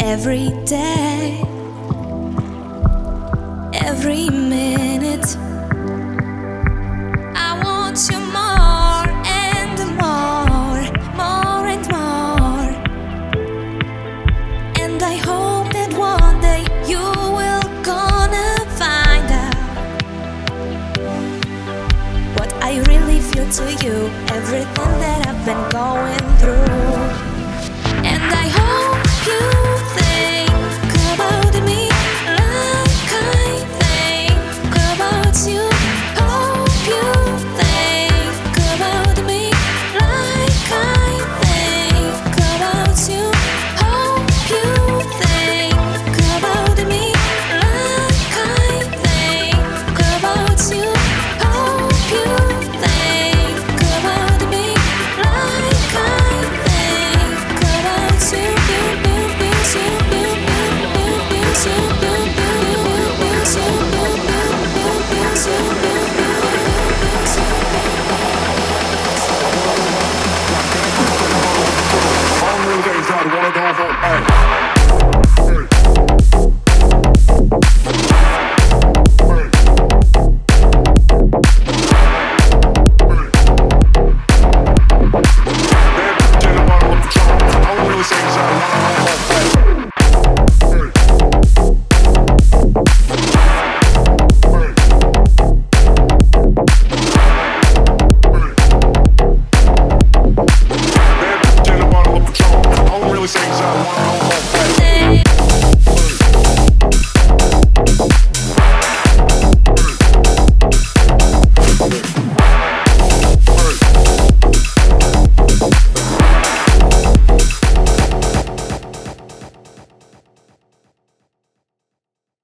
every day, every minute. I want you more and more, more and more. And I hope that one day you will gonna find out what I really feel to you. Everything that I've been going